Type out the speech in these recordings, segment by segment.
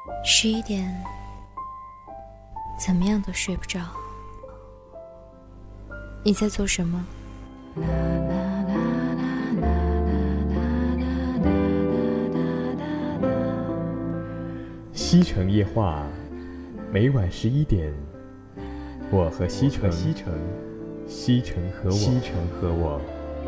11点，怎么样都睡不着。你在做什么？ 西城夜话，每晚11点，我和西城，西城和我。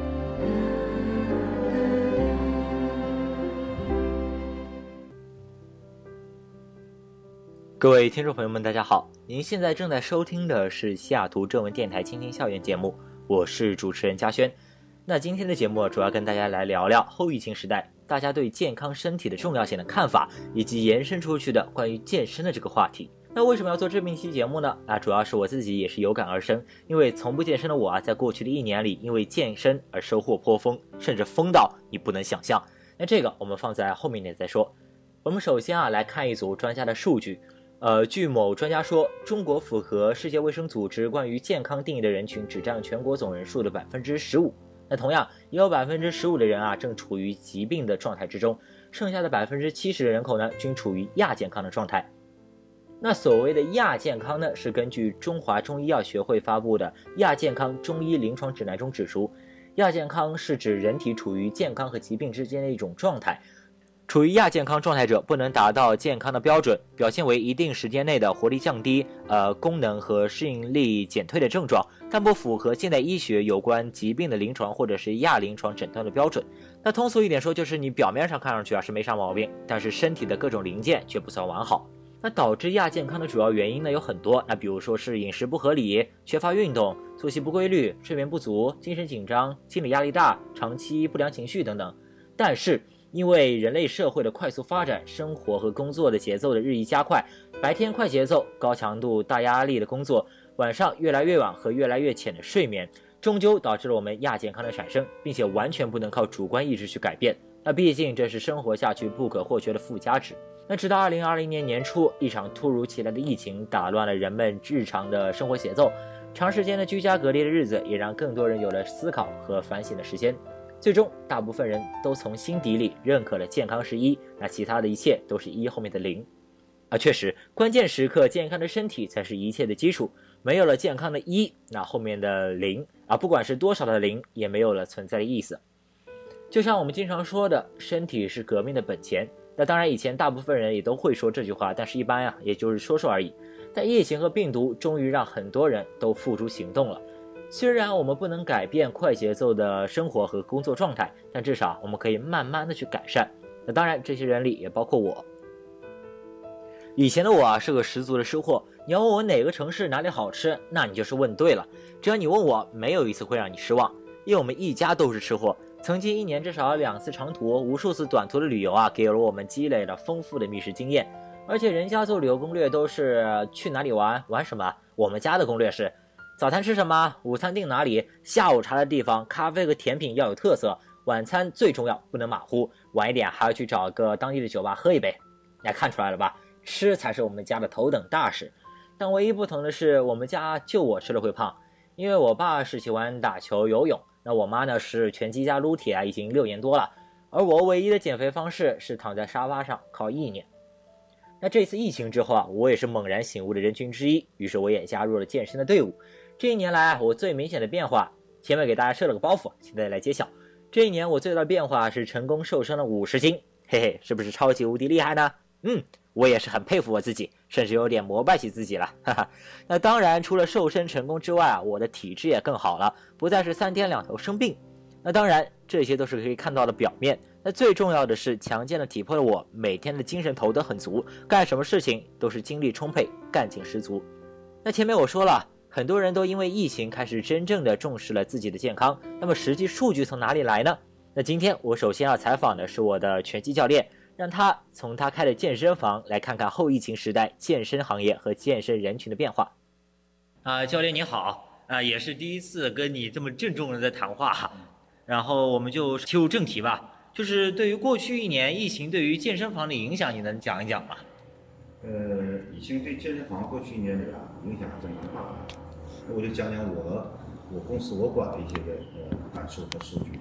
各位听众朋友们，大家好！您现在正在收听的是西雅图正文电台倾听校园节目，我是主持人嘉轩。那今天的节目主要跟大家来聊聊后疫情时代大家对健康身体的重要性的看法，以及延伸出去的关于健身的这个话题。那为什么要做这么一期节目呢？主要是我自己也是有感而生，因为从不健身的我在过去的1年里，因为健身而收获颇丰，甚至丰到你不能想象。那这个我们放在后面点再说。我们首先来看一组专家的数据。据某专家说，中国符合世界卫生组织关于健康定义的人群只占全国总人数的15%。那同样也有15%的人正处于疾病的状态之中，剩下的70%的人口呢均处于亚健康的状态。那所谓的亚健康呢，是根据中华中医药学会发布的亚健康中医临床指南中指出，亚健康是指人体处于健康和疾病之间的一种状态。处于亚健康状态者不能达到健康的标准，表现为一定时间内的活力降低、功能和适应力减退的症状，但不符合现代医学有关疾病的临床或者是亚临床诊断的标准。那通俗一点说，就是你表面上看上去是没啥毛病，但是身体的各种零件却不算完好。那导致亚健康的主要原因呢有很多，那比如说是饮食不合理、缺乏运动、作息不规律、睡眠不足、精神紧张、心理压力大、长期不良情绪等等。但是因为人类社会的快速发展，生活和工作的节奏的日益加快，白天快节奏、高强度、大压力的工作，晚上越来越晚和越来越浅的睡眠，终究导致了我们亚健康的产生，并且完全不能靠主观意志去改变。那毕竟这是生活下去不可或缺的附加值。那直到2020年年初，一场突如其来的疫情打乱了人们日常的生活节奏，长时间的居家隔离的日子也让更多人有了思考和反省的时间。最终大部分人都从心底里认可了健康是1，那其他的一切都是1后面的0。确实关键时刻健康的身体才是一切的基础，没有了健康的1，那后面的0不管是多少的0也没有了存在的意思。就像我们经常说的，身体是革命的本钱。那当然以前大部分人也都会说这句话，但是一般也就是说说而已。但疫情和病毒终于让很多人都付诸行动了。虽然我们不能改变快节奏的生活和工作状态，但至少我们可以慢慢的去改善。那当然这些人里也包括我。以前的我是个十足的吃货，你要问我哪个城市哪里好吃，那你就是问对了。只要你问我，没有一次会让你失望，因为我们一家都是吃货。曾经1年至少2次长途，无数次短途的旅游给了我们积累了丰富的觅食经验。而且人家做旅游攻略都是去哪里玩什么，我们家的攻略是早餐吃什么，午餐订哪里，下午茶的地方，咖啡和甜品要有特色，晚餐最重要不能马虎，晚一点还要去找个当地的酒吧喝一杯。看出来了吧，吃才是我们家的头等大事。但唯一不同的是，我们家就我吃了会胖，因为我爸是喜欢打球游泳，那我妈呢是拳击加撸铁已经6年多了，而我唯一的减肥方式是躺在沙发上靠意念。那这次疫情之后我也是猛然醒悟的人群之一，于是我也加入了健身的队伍。这1年来我最明显的变化，前面给大家设了个包袱，现在来揭晓。这1年我最大的变化是成功瘦身了50斤，嘿嘿，是不是超级无敌厉害呢？我也是很佩服我自己，甚至有点膜拜起自己了，哈哈。那当然除了瘦身成功之外我的体质也更好了，不再是3天2头生病。那当然这些都是可以看到的表面，那最重要的是强健的体魄的我每天的精神头都很足，干什么事情都是精力充沛，干劲十足。那前面我说了，很多人都因为疫情开始真正的重视了自己的健康，那么实际数据从哪里来呢？那今天我首先要采访的是我的拳击教练，让他从他开的健身房来看看后疫情时代健身行业和健身人群的变化。教练你好，也是第一次跟你这么郑重的在谈话，然后我们就切入正题吧，就是对于过去1年疫情对于健身房的影响，你能讲一讲吗？ 疫情对健身房过去1年里影响还是蛮大的。那我就讲讲我公司我管的一些感受和数据。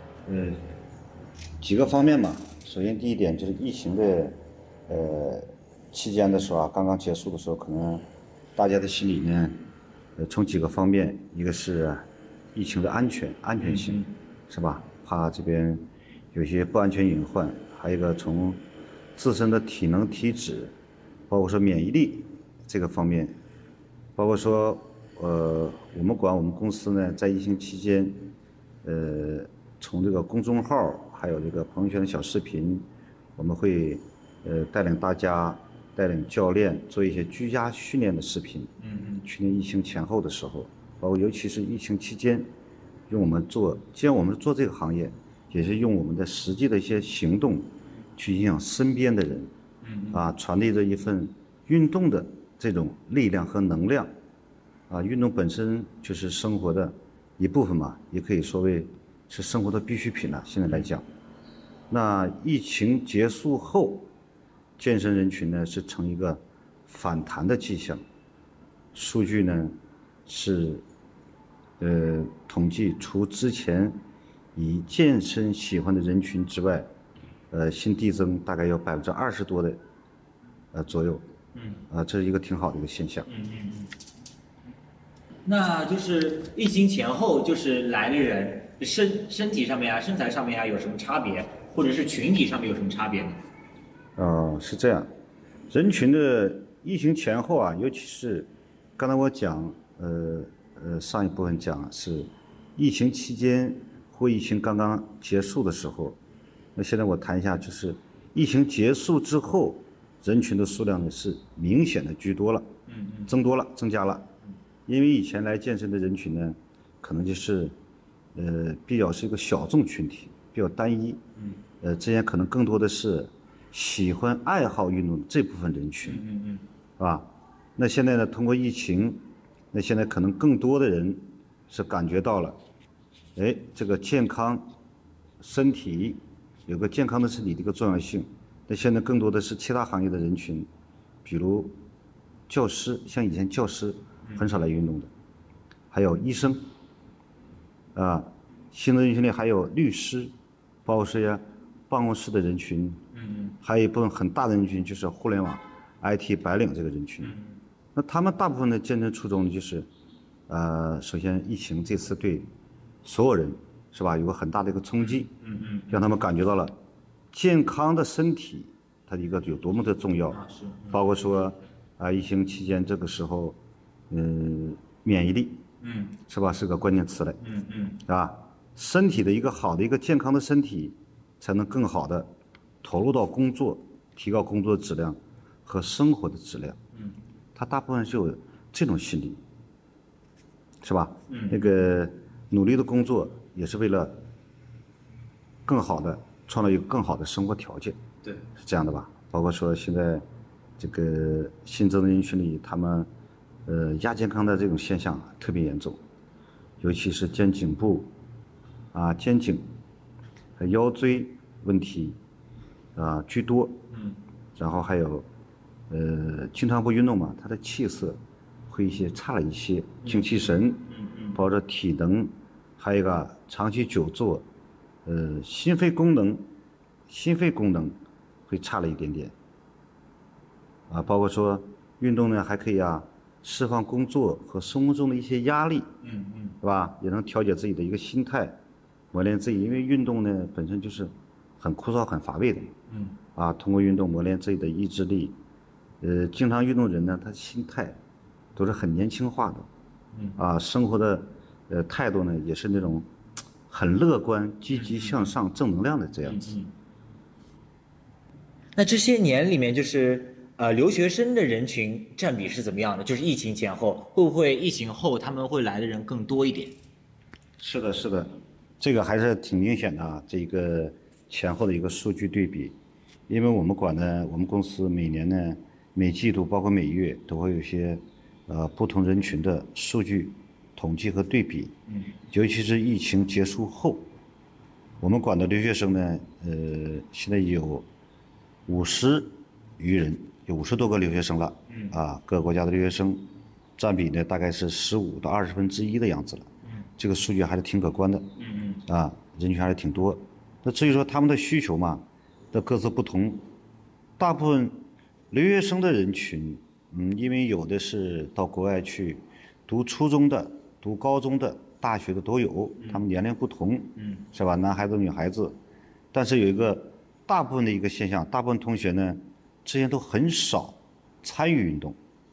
几个方面嘛。首先第一点就是疫情的期间的时候啊，刚刚结束的时候，可能大家的心里呢，从几个方面，一个是疫情的安全性，是吧？怕这边有些不安全隐患，还有一个从自身的体能体质，包括说免疫力这个方面，包括说我们公司呢，在疫情期间，从这个公众号还有这个朋友圈的小视频，我们会带领大家。带领教练做一些居家训练的视频，去年疫情前后的时候，包括尤其是疫情期间，既然我们做这个行业，也是用我们的实际的一些行动，去影响身边的人，传递着一份运动的这种力量和能量，运动本身就是生活的一部分嘛，也可以说为是生活的必需品了。现在来讲，那疫情结束后。健身人群呢是呈一个反弹的迹象，数据呢是统计除之前以健身喜欢的人群之外，新递增大概有20%多的左右，这是一个挺好的一个现象。 那就是疫情前后，就是来的人身体上面啊、身材上面啊有什么差别，或者是群体上面有什么差别呢？ 是这样，人群的疫情前后啊，尤其是刚才我讲，上一部分讲是疫情期间或疫情刚刚结束的时候，那现在我谈一下，就是疫情结束之后，人群的数量呢是明显的居多了，增加了，因为以前来健身的人群呢，可能就是比较是一个小众群体，比较单一，之前可能更多的是。喜欢爱好运动这部分人群，是吧？那现在呢，通过疫情，那现在可能更多的人是感觉到了，这个健康身体有个健康的身体的一个重要性。那现在更多的是其他行业的人群，比如教师，像以前教师很少来运动的，还有医生，新的人群里还有律师，包括这些办公室的人群。还有一部分很大的人群就是互联网 IT 白领这个人群，那他们大部分的健身初衷就是，首先疫情这次对所有人是吧有个很大的一个冲击，让他们感觉到了健康的身体它一个有多么的重要，包括说疫情期间这个时候，免疫力，是吧是个关键词嘞，是吧？身体的一个好的一个健康的身体，才能更好的。投入到工作，提高工作的质量和生活的质量，他大部分是有这种心理，是吧？那个努力的工作也是为了更好的创造一个更好的生活条件， 对， 是这样的吧？包括说现在这个新增的人群里，他们亚健康的这种现象特别严重，尤其是肩颈部肩颈和腰椎问题。居多，然后还有，经常不运动嘛，他的气色会差了一些，精气神，包括体能，还有一个长期久坐，心肺功能会差了一点点，包括说运动呢还可以释放工作和生活中的一些压力，是吧？也能调节自己的一个心态，磨练自己，因为运动呢本身就是很枯燥很乏味的。通过运动磨练自己的意志力，经常运动人呢，他心态都是很年轻化的，生活的态度呢也是那种很乐观、积极向上、正能量的这样子。 那这些年里面，就是留学生的人群占比是怎么样的？就是疫情前后，会不会疫情后他们会来的人更多一点？ 是的，这个还是挺明显的这个前后的一个数据对比。因为我们公司每年呢，每季度包括每月都会有一些不同人群的数据统计和对比，尤其是疫情结束后，我们管的留学生呢，现在有50余人，有50多个留学生了，各个国家的留学生占比呢大概是15到1/20的样子了，这个数据还是挺可观的，人群还是挺多。那至于说他们的需求嘛，的各自不同，大部分留学生的人群，因为有的是到国外去读初中的、读高中的、大学的都有，他们年龄不同，是吧？男孩子、女孩子，但是有一个大部分的一个现象，大部分同学呢，之前都很少参与运动，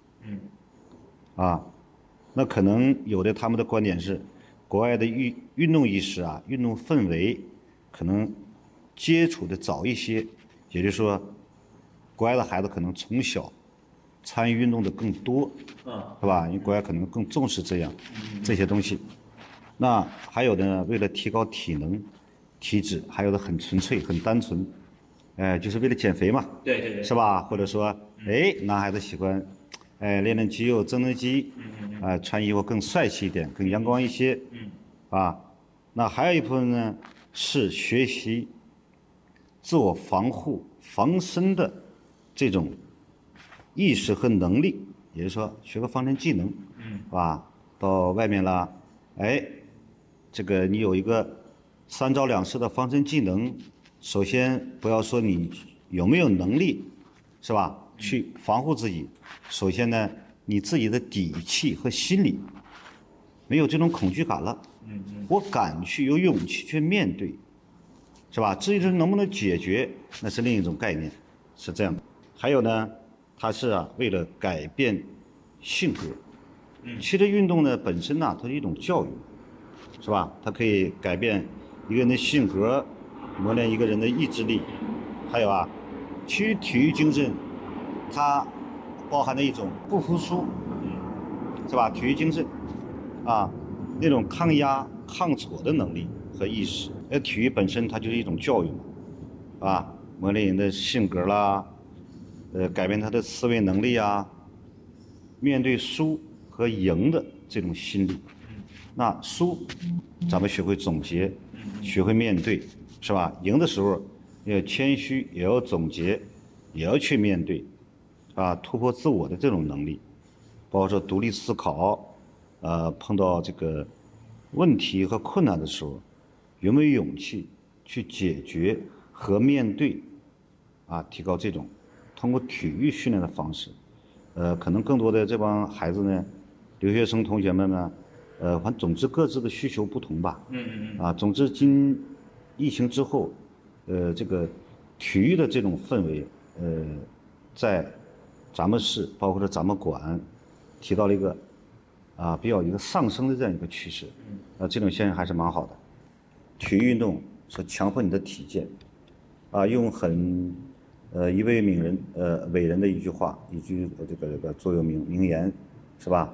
那可能有的他们的观点是，国外的运动意识啊，运动氛围，可能接触的早一些，也就是说，国外的孩子可能从小参与运动的更多，是吧？因为国外可能更重视这些东西。那还有的呢，为了提高体能、体质，还有的很纯粹、很单纯，就是为了减肥嘛， 对， 是吧？或者说，男孩子喜欢，练练肌肉、增增肌，穿衣服更帅气一点，更阳光一些，那还有一部分呢是学习自我防护、防身的这种意识和能力，也就是说学个防身技能，是吧？到外面了，这个你有一个3招2式的防身技能，首先不要说你有没有能力，是吧？去防护自己，首先呢，你自己的底气和心理没有这种恐惧感了，我敢去有勇气去面对，是吧？至于是能不能解决，那是另一种概念，是这样的。还有呢，它是为了改变性格。其实运动呢本身呢，它是一种教育，是吧？它可以改变一个人的性格，磨练一个人的意志力。还有其实体育精神，它包含了一种不服输，是吧？体育精神那种抗压、抗挫的能力和意识。体育本身它就是一种教育嘛，磨练人的性格啦，改变他的思维能力面对输和赢的这种心理。那输，咱们学会总结，学会面对，是吧？赢的时候要谦虚，也要总结，也要去面对，突破自我的这种能力，包括说独立思考，碰到这个问题和困难的时候，有没有勇气去解决和面对，提高这种通过体育训练的方式。可能更多的这帮孩子呢，留学生同学们呢，反正总之各自的需求不同吧。总之经疫情之后，这个体育的这种氛围，在咱们市，包括说咱们馆，提到了一个比较一个上升的这样一个趋势。这种现象还是蛮好的。体育运动是强迫你的体健，用一位伟人的一句话，一句这个座右铭言，是吧？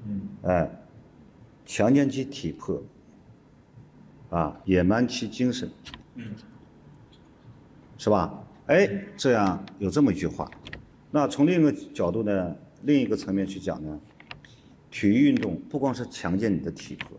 强健其体魄，野蛮其精神，是吧？这样有这么一句话。那从另一个角度呢，另一个层面去讲呢，体育运动不光是强健你的体魄，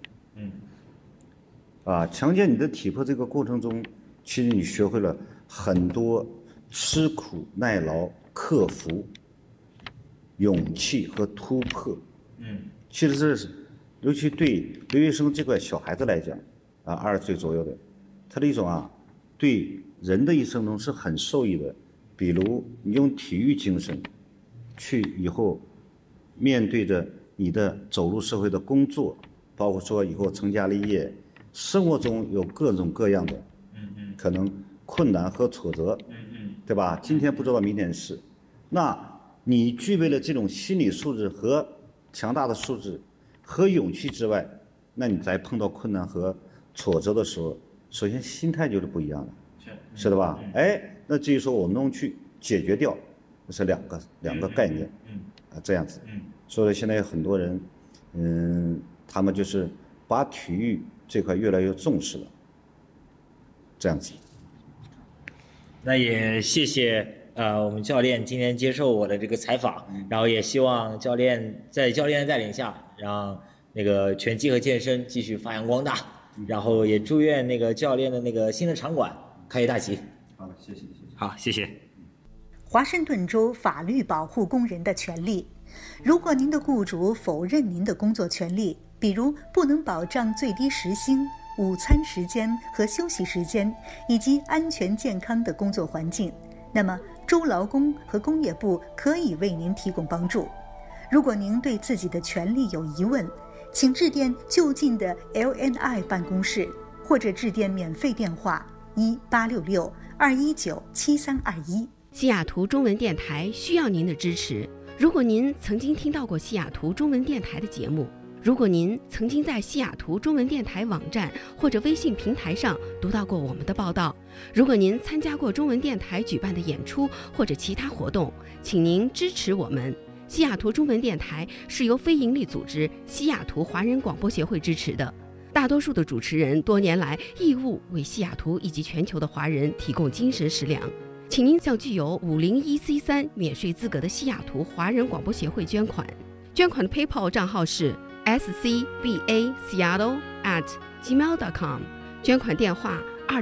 强健你的体魄这个过程中，其实你学会了很多吃苦耐劳、克服、勇气和突破。其实这是，尤其对留学生这个小孩子来讲，20岁左右的，他的一种对人的一生中是很受益的。比如你用体育精神，去以后面对着你的走入社会的工作，包括说以后成家立业，生活中有各种各样的可能困难和挫折，对吧？今天不知道明天是，那你具备了这种心理素质和强大的素质和勇气之外，那你在碰到困难和挫折的时候，首先心态就是不一样的，是的吧？那至于说我们能去解决掉，这是两个概念，这样子。所以现在有很多人，他们就是把体育这块越来越重视了，这样子。 那也谢谢我们教练今天接受我的这个采访，然后也希望教练在教练的带领下，让那个拳击和健身继续发扬光大，然后也祝愿那个教练的那个新的场馆开业大吉。 好，谢谢。 好，谢谢。 华盛顿州法律保护工人的权利。如果您的雇主否认您的工作权利，比如不能保障最低时薪、午餐时间和休息时间，以及安全健康的工作环境，那么州劳工和工业部可以为您提供帮助。如果您对自己的权利有疑问，请致电就近的 LNI 办公室，或者致电免费电话1866-219-7321。 西雅图中文电台需要您的支持。如果您曾经听到过西雅图中文电台的节目，如果您曾经在西雅图中文电台网站或者微信平台上读到过我们的报道，如果您参加过中文电台举办的演出或者其他活动，请您支持我们。西雅图中文电台是由非营利组织西雅图华人广播协会支持的，大多数的主持人多年来义务为西雅图以及全球的华人提供精神食粮。请您向具有501C3免税资格的西雅图华人广播协会捐款。捐款的 PayPal 账号是 scbaseattle@gmail.com， 捐款电话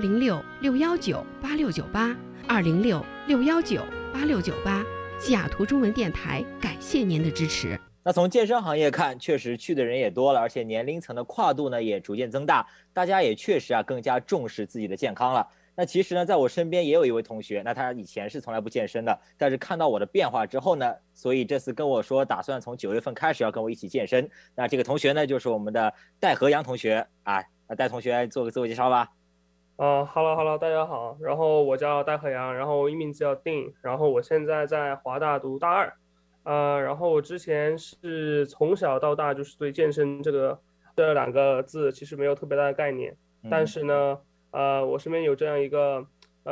206-619-8698 206-619-8698。西雅图中文电台感谢您的支持。 那从健身行业看，确实去的人也多了，而且年龄层的跨度呢也逐渐增大，大家也确实更加重视自己的健康了。那其实呢，在我身边也有一位同学，那他以前是从来不健身的，但是看到我的变化之后呢，所以这次跟我说打算从9月份开始要跟我一起健身。那这个同学呢，就是我们的戴和阳同学啊。戴同学做个自我介绍吧。 Hello， 大家好，然后我叫戴和阳，然后英名字叫定，然后我现在在华大读大2，然后我之前是从小到大就是对健身这2个字其实没有特别大的概念，但是呢，我身边有这样一个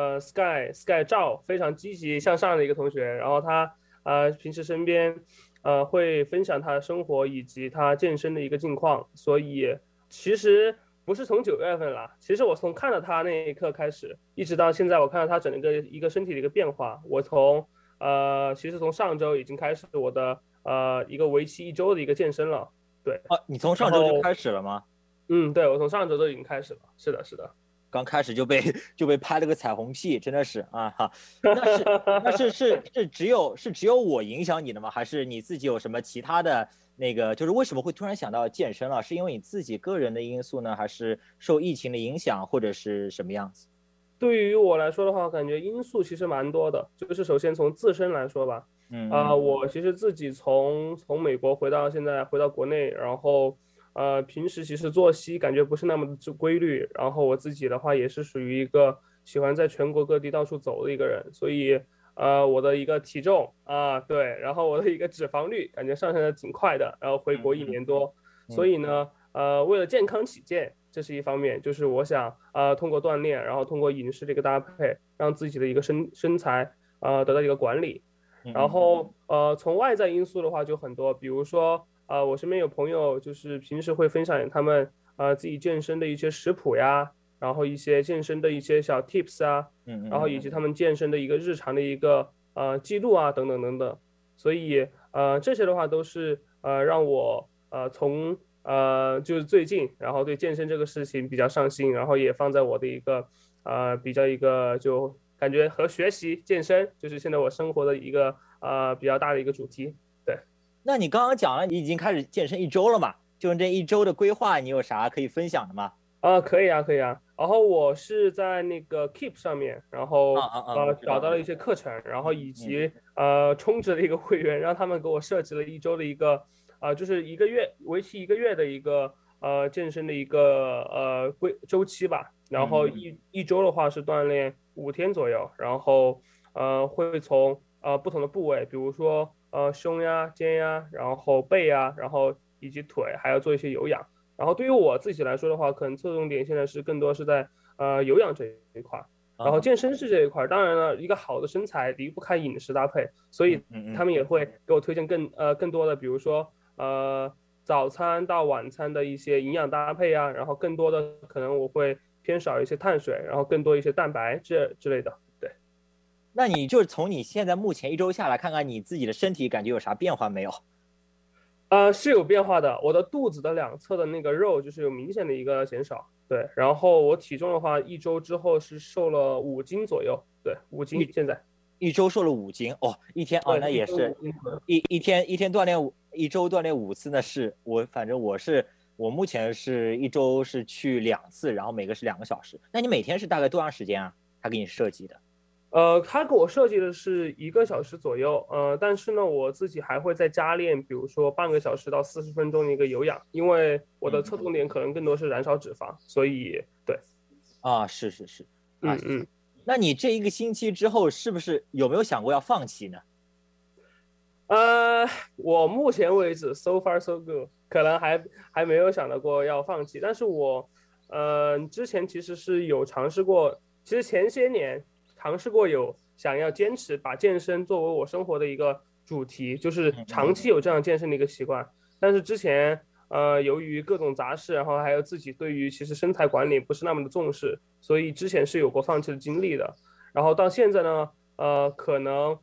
Sky 赵非常积极向上的一个同学，然后他平时身边会分享他的生活以及他健身的一个近况，所以其实不是从9月份啦，其实我从看到他那一刻开始，一直到现在，我看到他整个一个身体的一个变化。我其实从上周已经开始我的一个为期1周的一个健身了。对， 你从上周就开始了吗？ 对，我从上周都已经开始了。是的， 刚开始就被拍了个彩虹屁，真的是哈。那是只有我影响你的吗？还是你自己有什么其他的那个？就是为什么会突然想到健身了？是因为你自己个人的因素呢，还是受疫情的影响，或者是什么样子？ 对于我来说的话，感觉因素其实蛮多的。就是首先从自身来说吧，我其实自己从美国回到国内，然后平时其实作息感觉不是那么的规律，然后我自己的话也是属于一个喜欢在全国各地到处走的一个人，所以我的一个体重对，然后我的一个脂肪率感觉上升的挺快的，然后回国1年多，所以呢为了健康起见，这是一方面，就是我想通过锻炼，然后通过饮食的一个搭配，让自己的一个身材得到一个管理。然后从外在因素的话就很多，比如说我身边有朋友就是平时会分享他们自己健身的一些食谱呀，然后一些健身的一些小 tips 啊，然后以及他们健身的一个日常的一个记录啊等等等等。所以这些的话都是让我从就是最近然后对健身这个事情比较上心，然后也放在我的一个比较一个就感觉和学习健身就是现在我生活的一个比较大的一个主题。对， 那你刚刚讲了你已经开始健身1周了嘛？就这1周的规划，你有啥可以分享的吗？ 可以啊。然后我是在那个 Keep 上面，然后找到了一些课程，然后以及充值的一个会员，让他们给我设置了1周的一个就是为期1个月的一个健身的一个周期吧。然后一周的话是锻炼5天左右，然后会从不同的部位，比如说胸呀、肩呀，然后背呀，然后以及腿，还要做一些有氧。然后对于我自己来说的话，可能侧重点现在是更多是在有氧这一块，然后健身是这一块。当然了，一个好的身材离不开饮食搭配，所以他们也会给我推荐更多的，比如说早餐到晚餐的一些营养搭配啊，然后更多的可能我会偏少一些碳水，然后更多一些蛋白质之类的。对， 那你就是从你现在目前1周下来，看看你自己的身体感觉有啥变化没有？ 是有变化的，我的肚子的2侧的那个肉就是有明显的一个减少。对，然后我体重的话1周之后是瘦了5斤左右。对，5斤现在。 1周瘦了5斤哦，一天那也是一天锻炼1周锻炼5次呢。是反正我目前是1周是去2次，然后每个是2个小时。那你每天是大概多长时间啊？他给你设计的？ 他给我设计的是1个小时左右，但是呢，我自己还会再加练，比如说半个小时到40分钟的一个有氧，因为我的侧重点可能更多是燃烧脂肪，所以对。 啊，是，啊，那你这1个星期之后，是不是有没有想过要放弃呢？ 我目前为止 so far so good， 可能还没有想到过要放弃，但是我之前其实是有尝试过，其实前些年尝试过有想要坚持把健身作为我生活的一个主题，就是长期有这样健身的一个习惯，但是之前由于各种杂事，然后还有自己对于其实身材管理不是那么的重视，所以之前是有过放弃的经历的。然后到现在呢，可能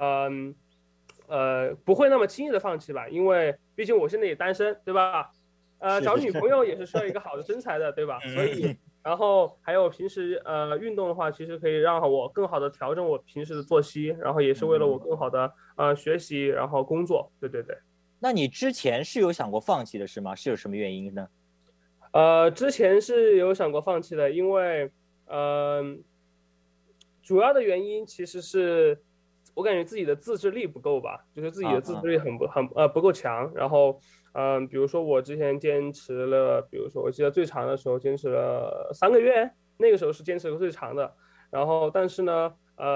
不会那么轻易的放弃吧，因为毕竟我现在也单身，对吧？找女朋友也是需要一个好的身材的，对吧？所以，然后还有平时运动的话，其实可以让我更好的调整我平时的作息，然后也是为了我更好的学习，然后工作。对。 那你之前是有想过放弃的是吗？是有什么原因呢？ 之前是有想过放弃的，因为主要的原因其实是我感觉自己的自制力不够吧，就是自己的自制力不够强。然后比如说我之前坚持了，比如说我记得最长的时候坚持了3个月，那个时候是坚持最长的。然后但是呢，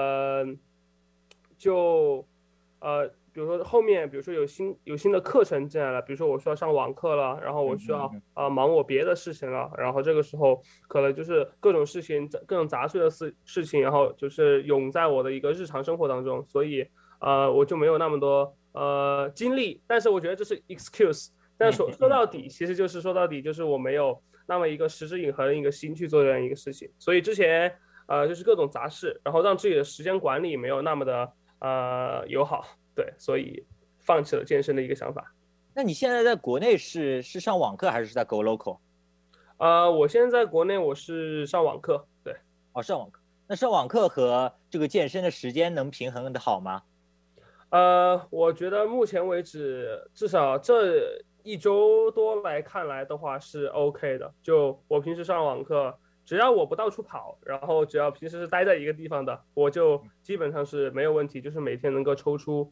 比如说后面，比如说有新的课程进来了，比如说我需要上网课了，然后我需要忙我别的事情了，然后这个时候可能就是各种事情、各种杂碎的事情，然后就是涌在我的一个日常生活当中，所以我就没有那么多精力。但是我觉得这是 excuse， 但说到底，其实就是说到底就是我没有那么一个持之以恒的一个心去做这样一个事情，所以之前就是各种杂事，然后让自己的时间管理没有那么的友好。对，所以放弃了健身的一个想法。 那你现在在国内是上网课还是在 Go Local？ 我现在在国内我是上网课，对。 上网课。那上网课和这个健身的时间能平衡的好吗？ 我觉得目前为止，至少这1周多来看来的话是 OK 的。就我平时上网课，只要我不到处跑，然后只要平时是待在一个地方的，我就基本上是没有问题，就是每天能够抽出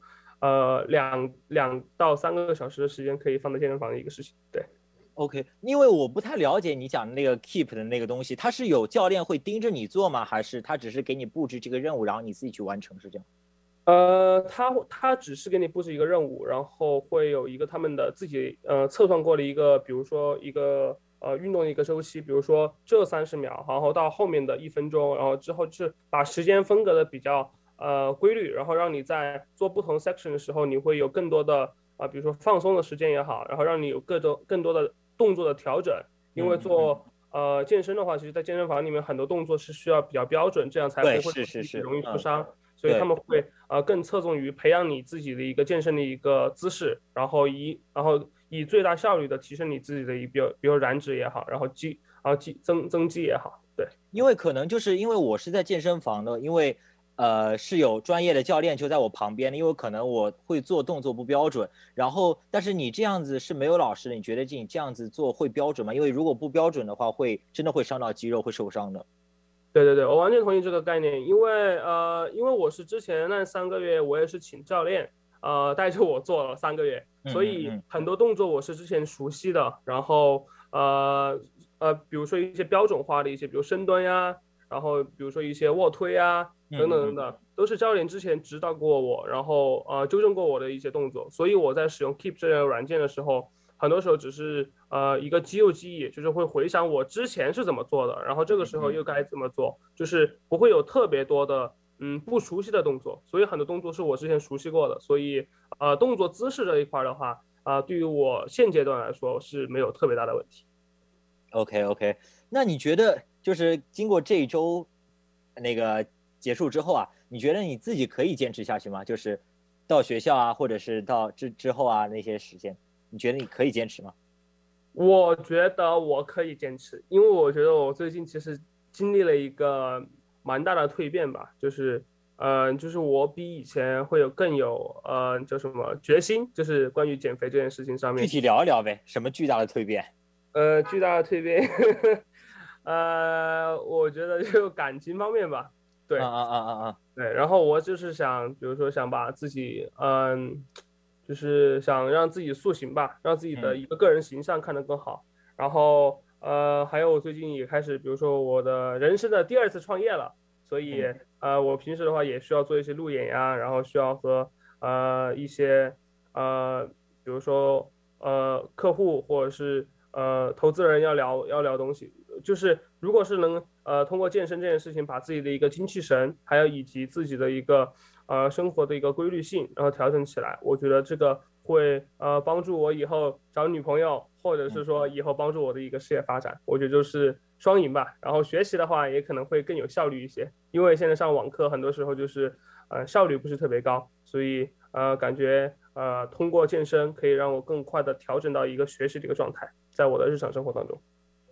2到3个小时的时间可以放在健身房的一个事情。对 ，OK， 因为我不太了解你讲的那个 Keep 的那个东西，它是有教练会盯着你做吗？还是他只是给你布置这个任务，然后你自己去完成，是这样？ 他只是给你布置一个任务，然后会有一个他们的自己测算过的一个，比如说一个运动的一个周期，比如说这30秒，然后到后面的1分钟，然后之后是把时间分隔的比较规律，然后让你在做不同 section 的时候，你会有更多的比如说放松的时间也好，然后让你有更多的动作的调整。因为做健身的话，其实在健身房里面很多动作是需要比较标准，这样才不会容易受伤。所以他们会更侧重于培养你自己的一个健身的一个姿势，然后以最大效率的提升你自己的比如燃脂也好，然后增肌也好。对， 因为可能就是因为我是在健身房的，因为是有专业的教练就在我旁边，因为可能我会做动作不标准，然后但是你这样子是没有老师的，你觉得你这样子做会标准吗？因为如果不标准的话，真的会伤到肌肉，会受伤的。 对，我完全同意这个概念，因为我是之前那3个月我也是请教练带着我做了3个月，所以很多动作我是之前熟悉的，然后比如说一些标准化的一些，比如深蹲呀，然后比如说一些卧推啊等等，都是教练之前指导过我，然后纠正过我的一些动作，所以我在使用 Keep 这个软件的时候，很多时候只是一个肌肉记忆，就是会回想我之前是怎么做的，然后这个时候又该怎么做，就是不会有特别多的不熟悉的动作，所以很多动作是我之前熟悉过的，所以动作姿势这一块的话对于我现阶段来说是没有特别大的问题。 OK， 那你觉得就是经过这一周那个结束之后啊，你觉得你自己可以坚持下去吗？就是到学校啊，或者是到之后啊那些时间，你觉得你可以坚持吗？ 我觉得我可以坚持，因为我觉得我最近其实经历了一个蛮大的蜕变吧，就是我比以前会更有叫什么决心，就是关于减肥这件事情上面。 具体聊一聊呗，什么巨大的蜕变？ 巨大的蜕变，我觉得就感情方面吧。 对对，然后我就是想，比如说想把自己就是想让自己塑形吧，让自己的一个个人形象看得更好。然后还有我最近也开始，比如说我的人生的第2次创业了，所以我平时的话也需要做一些路演呀，然后需要和一些比如说客户或者是投资人要聊东西，就是如果是能通过健身这件事情把自己的一个精气神，还有以及自己的一个生活的一个规律性，然后调整起来，我觉得这个会帮助我以后找女朋友，或者是说以后帮助我的一个事业发展，我觉得就是双赢吧。然后学习的话也可能会更有效率一些，因为现在上网课很多时候就是效率不是特别高，所以感觉通过健身可以让我更快的调整到一个学习的一个状态，在我的日常生活当中。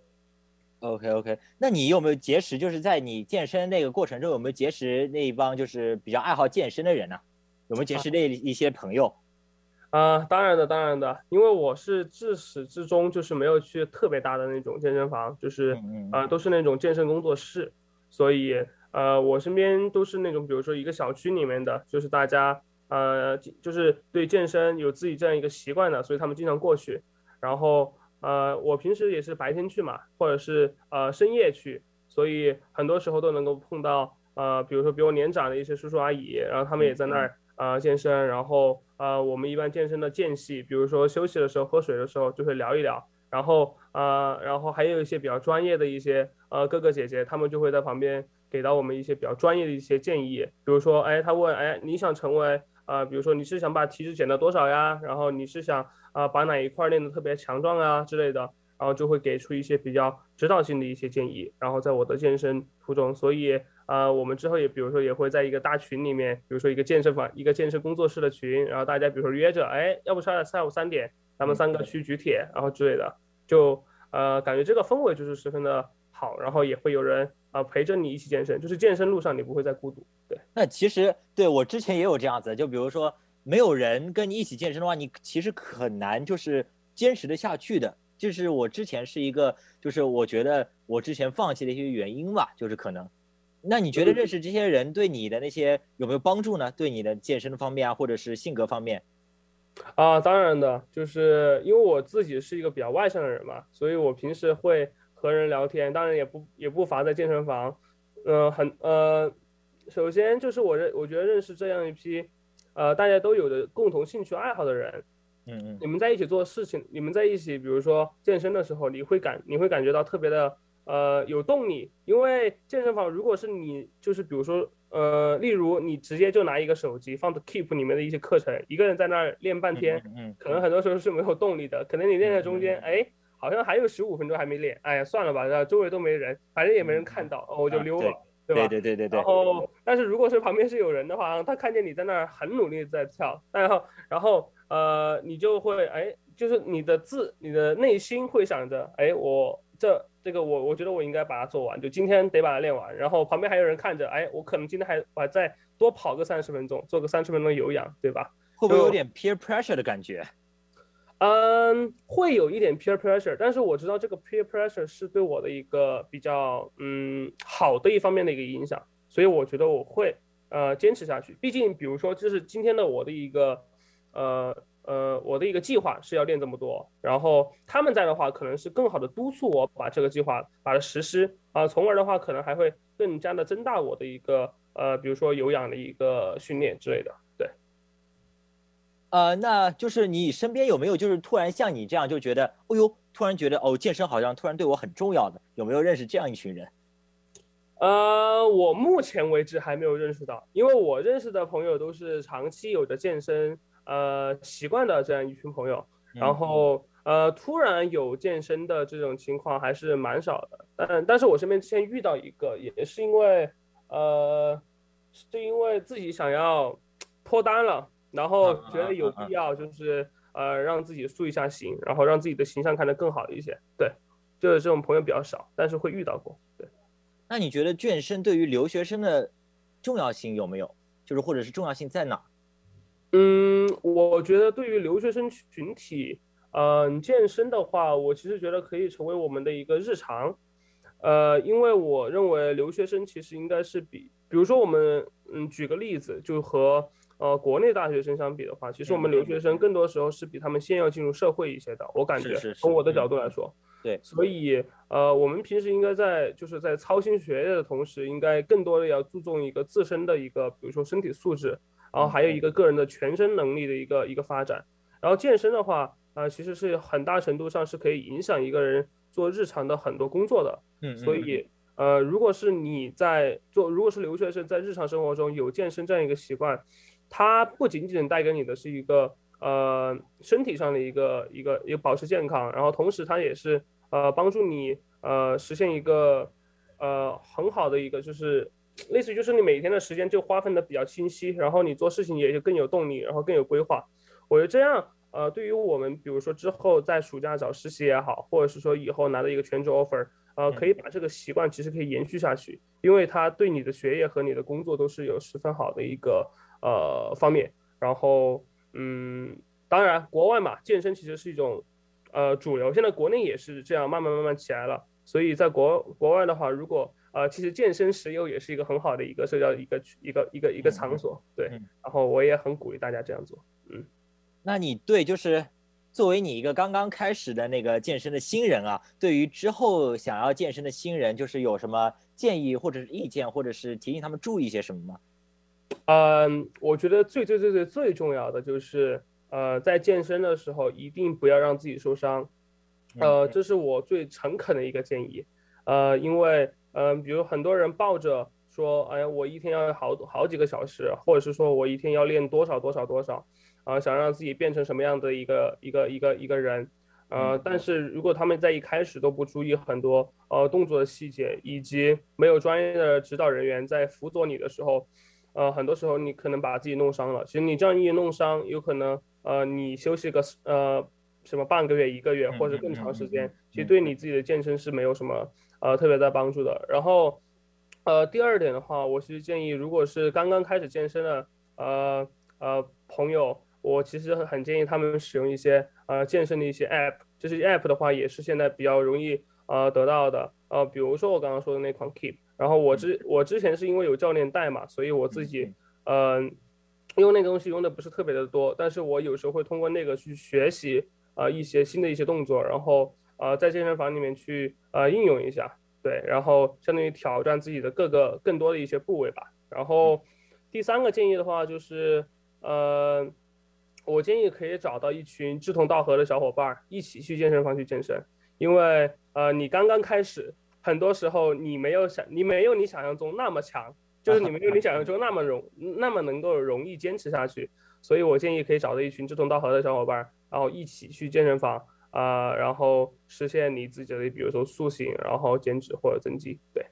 OK， 那你有没有结识，就是在你健身那个过程中有没有结识那一帮就是比较爱好健身的人呢？有没有结识那一些朋友？ 当然的，因为我是自始至终就是没有去特别大的那种健身房，就是都是那种健身工作室，所以我身边都是那种比如说一个小区里面的，就是大家就是对健身有自己这样一个习惯的，所以他们经常过去，然后我平时也是白天去嘛，或者是深夜去，所以很多时候都能够碰到比如说比我年长的一些叔叔阿姨，然后他们也在那儿健身，然后我们一般健身的间隙，比如说休息的时候、喝水的时候就会聊一聊，然后还有一些比较专业的一些哥哥姐姐，他们就会在旁边给到我们一些比较专业的一些建议，比如说他问你想成为比如说你是想把体脂减到多少呀，然后你是想把哪一块练得特别强壮啊之类的，然后就会给出一些比较指导性的一些建议，然后在我的健身途中，所以我们之后也比如说也会在一个大群里面，比如说一个健身房、一个健身工作室的群，然后大家比如说约着，要不下午3点，咱们3个去举铁，然后之类的，就感觉这个氛围就是十分的好，然后也会有人陪着你一起健身，就是健身路上你不会再孤独。对， 那其实对我之前也有这样子，就比如说没有人跟你一起健身的话，你其实很难就是坚持得下去的。就是我之前是一个，就是我觉得我之前放弃的一些原因吧，就是可能。那你觉得认识这些人对你的那些有没有帮助呢？对你的健身方面啊，或者是性格方面？ 当然的，就是因为我自己是一个比较外向的人嘛，所以我平时会和人聊天，当然也不乏在健身房，首先就是我觉得认识这样一批大家都有的共同兴趣爱好的人，你们在一起做事情，你们在一起比如说健身的时候，你会感觉到特别的有动力，因为健身房如果是你就是比如说例如你直接就拿一个手机放着 Keep 里面的一些课程，一个人在那儿练半天，可能很多时候是没有动力的，可能你练在中间，好像还有15分钟还没练，哎呀算了吧，周围都没人，反正也没人看到，我就溜了。对吧？ 对。 然后，但是如果是旁边是有人的话，他看见你在那儿很努力在跳，然后你就会就是你的内心会想着，我这个我觉得我应该把它做完，就今天得把它练完。然后旁边还有人看着，我可能今天还再多跑个30分钟，做个30分钟有氧，对吧？ 会不会有点 peer pressure 的感觉？ 会有一点 peer pressure， 但是我知道这个 peer pressure 是对我的一个比较好的一方面的一个影响，所以我觉得我会坚持下去。毕竟比如说就是今天的我的一个计划是要练这么多，然后他们在的话可能是更好的督促我把这个计划把它实施从而的话可能还会更加的增大我的一个比如说有氧的一个训练之类的。对。 那就是你身边有没有就是突然像你这样就觉得，突然觉得健身好像突然对我很重要的，有没有认识这样一群人？ 我目前为止还没有认识到，因为我认识的朋友都是长期有着健身习惯的这样一群朋友，然后突然有健身的这种情况还是蛮少的。但是我身边之前遇到一个，也是因为自己想要脱单了。然后觉得有必要就是让自己塑一下形，然后让自己的形象看得更好一些。对，就是这种朋友比较少，但是会遇到过。对， 那你觉得健身对于留学生的重要性有没有？就是或者是重要性在哪？ 我觉得对于留学生群体，健身的话，我其实觉得可以成为我们的一个日常。因为我认为留学生其实应该是比比如说我们举个例子，就和国内大学生相比的话，其实我们留学生更多时候是比他们先要进入社会一些的，我感觉从我的角度来说。 对， 所以我们平时应该在操心学业的同时，应该更多的要注重一个自身的一个，比如说身体素质，然后还有一个个人的全身能力的一个发展。然后健身的话，其实是很大程度上是可以影响一个人做日常的很多工作的。所以如果是留学生在日常生活中有健身这样一个习惯，它不仅仅带给你的是一个身体上的一个保持健康，然后同时它也是帮助你实现一个很好的一个，就是类似于就是你每天的时间就划分的比较清晰，然后你做事情也就更有动力，然后更有规划。我觉得这样对于我们比如说之后在暑假找实习也好，或者是说以后拿到一个全职 offer，可以把这个习惯其实可以延续下去，因为它对你的学业和你的工作都是有十分好的一个方面。然后当然国外嘛，健身其实是一种主流，现在国内也是这样慢慢起来了。所以在国外的话，如果其实健身石油也是一个很好的一个社交一个场所，对。然后我也很鼓励大家这样做。 那你对就是作为你一个刚刚开始的那个健身的新人啊，对于之后想要健身的新人，就是有什么建议或者是意见，或者是提醒他们注意些什么吗？ 我觉得最重要的就是在健身的时候一定不要让自己受伤。这是我最诚恳的一个建议。因为比如很多人抱着说，哎呀，我一天要好几个小时，或者是说我一天要练多少，想让自己变成什么样的一个人。但是如果他们在一开始都不注意很多动作的细节，以及没有专业的指导人员在辅佐你的时候，很多时候你可能把自己弄伤了。其实你这样一弄伤，有可能你休息个什么半个月、1个月或者更长时间，其实对你自己的健身是没有什么特别的帮助的。然后第二点的话，我其实建议，如果是刚刚开始健身的朋友，我其实很建议他们使用一些健身的一些 app。这些 app 的话也是现在比较容易得到的。比如说我刚刚说的那款 Keep， 然后我之前是因为有教练带嘛，所以我自己用那个东西用的不是特别的多，但是我有时候会通过那个去学习一些新的一些动作，然后在健身房里面去应用一下，对，然后相当于挑战自己的更多的一些部位吧。然后第三个建议的话就是我建议可以找到一群志同道合的小伙伴一起去健身房去健身。因为你刚刚开始，很多时候你没有你想象中那么强，就是你没有你想象中那么能够容易坚持下去。所以我建议可以找到一群志同道合的小伙伴，然后一起去健身房然后实现你自己的比如说塑形，然后减脂或者增肌。对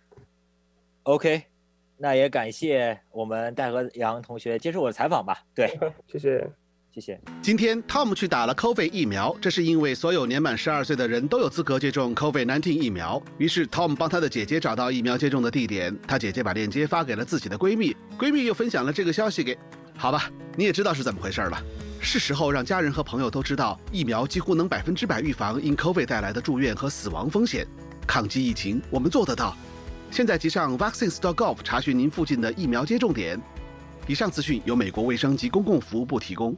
OK， 那也感谢我们戴和杨同学接受我的采访吧。对谢谢。 今天 Tom 去打了 COVID 疫苗，这是因为所有年满12岁的人都有资格接种 COVID-19 疫苗。于是 Tom 帮他的姐姐找到疫苗接种的地点，他姐姐把链接发给了自己的闺蜜，闺蜜又分享了这个消息给……好吧，你也知道是怎么回事了。是时候让家人和朋友都知道，疫苗几乎能100%预防因 COVID 带来的住院和死亡风险。抗击疫情，我们做得到。现在即上 vaccines.gov 查询您附近的疫苗接种点。以上资讯由美国卫生及公共服务部提供。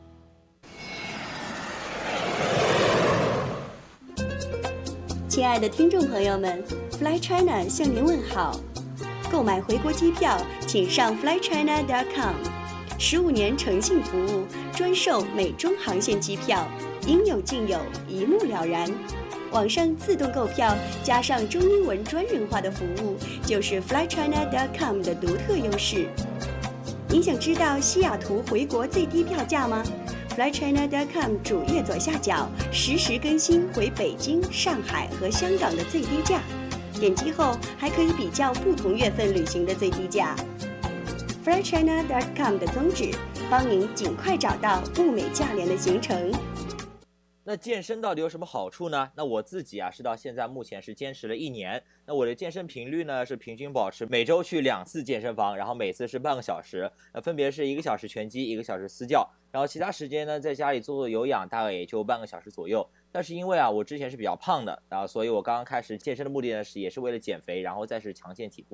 亲爱的听众朋友们 ，Fly China 向您问好。购买回国机票，请上 flychina.com。15年诚信服务，专售美中航线机票，应有尽有，一目了然。网上自动购票，加上中英文专人化的服务，就是 flychina.com 的独特优势。您想知道西雅图回国最低票价吗？flychina.com 主页左下角实时更新回北京、上海和香港的最低价，点击后还可以比较不同月份旅行的最低价。flychina.com 的宗旨，帮您尽快找到物美价廉的行程。 那健身到底有什么好处呢？那我自己是到现在目前是坚持了1年。那我的健身频率呢是平均保持每周去2次健身房，然后每次是半个小时，分别是1个小时拳击，1个小时私教，然后其他时间呢在家里做有氧，大概也就半个小时左右。但是因为我之前是比较胖的，所以我刚刚开始健身的目的呢也是为了减肥，然后再是强健体魄。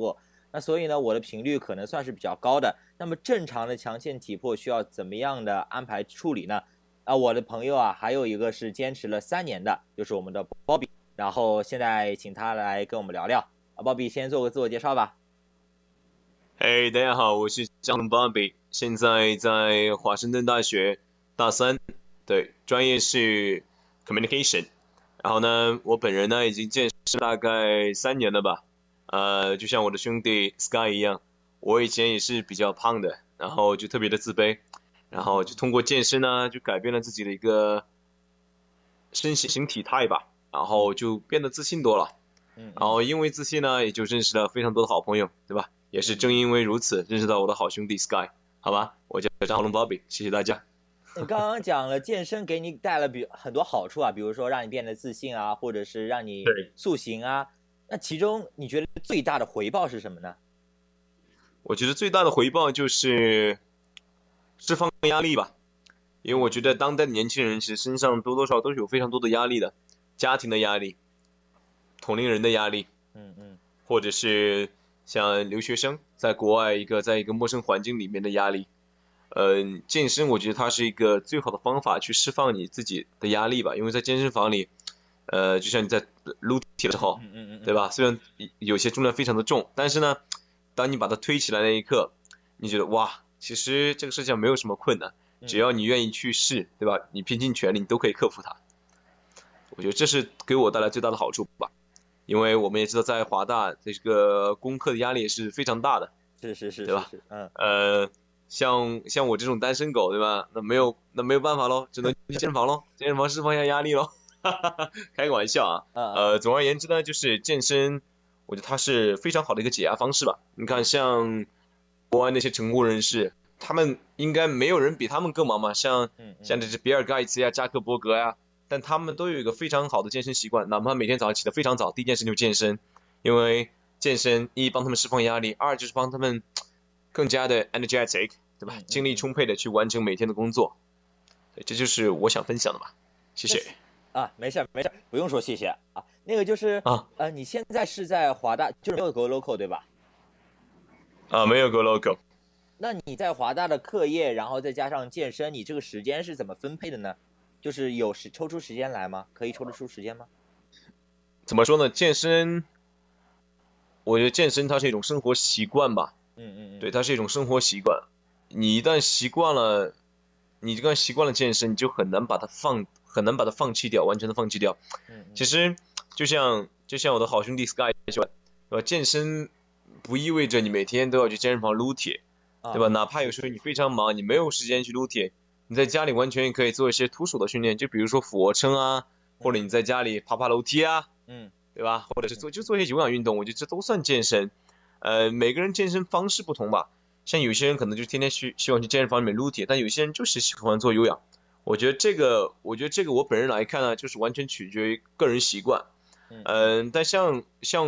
那所以呢，我的频率可能算是比较高的。那么正常的强线体魄需要怎么样的安排处理呢？我的朋友还有一个是坚持了3年的，就是我们的 Bobby， 然后现在请他来跟我们聊聊。Bobby 先做个自我介绍吧。 大家好，我是张 Bobby， 现在在华盛顿大学大3，对，专业是 Communication。然后呢，我本人呢已经健身大概3年了吧，就像我的兄弟 Sky 一样，我以前也是比较胖的，然后就特别的自卑，然后就通过健身呢，就改变了自己的一个身形体态吧，然后就变得自信多了。然后因为自信呢，也就认识了非常多的好朋友，对吧？也是正因为如此，认识到我的好兄弟 Sky， 好吧？我叫张龙 Bobby， 谢谢大家。 你刚刚讲了健身给你带了很多好处比如说让你变得自信或者是让你塑形那其中你觉得最大的回报是什么呢？ 我觉得最大的回报就是释放压力吧，因为我觉得当代的年轻人其实身上多多少少都是有非常多的压力的，家庭的压力，同龄人的压力，或者是像留学生在国外在一个陌生环境里面的压力。健身我觉得它是一个最好的方法去释放你自己的压力吧，因为在健身房里就像你在撸铁的时候，对吧？虽然有些重量非常的重，但是呢当你把它推起来那一刻，你觉得哇，其实这个事情没有什么困难，只要你愿意去试，对吧？你拼尽全力你都可以克服它。我觉得这是给我带来最大的好处吧，因为我们也知道在华大这个功课的压力也是非常大的， 是， 对吧？像我这种单身狗，对吧？那没有办法咯，只能去健身房咯，健身房释放一下压力咯。开个玩笑总而言之呢，就是健身我觉得它是非常好的一个解压方式吧。你看像国外那些成功人士，他们应该没有人比他们更忙嘛，像这些比尔盖茨呀、扎克伯格呀，但他们都有一个非常好的健身习惯，哪怕每天早上起得非常早，第一件事就健身，因为健身一帮他们释放压力，二就是帮他们更加的 energetic， 对吧？精力充沛的去完成每天的工作。对，这就是我想分享的吧。谢谢。 没事，不用说谢谢那个就是你现在是在华大，就是没有 Go Local 对吧？ 没有 Go Local。 那你在华大的课业，然后再加上健身，你这个时间是怎么分配的呢？就是有抽出时间来吗？可以抽得出时间吗？ 怎么说呢？健身，我觉得健身它是一种生活习惯吧。对，它是一种生活习惯。你一旦习惯了健身，你就很难把它放弃掉，完全的放弃掉。其实就像我的好兄弟 Sky 说，对吧？健身不意味着你每天都要去健身房撸铁，对吧？哪怕有时候你非常忙，你没有时间去撸铁，你在家里完全可以做一些徒手的训练，就比如说俯卧撑或者你在家里爬楼梯对吧？或者是做一些有氧运动，我觉得这都算健身。每个人健身方式不同吧，像有些人可能就天天希望去健身房里面撸铁，但有些人就是喜欢做有氧。我觉得这个我本人来看呢，就是完全取决于个人习惯。但像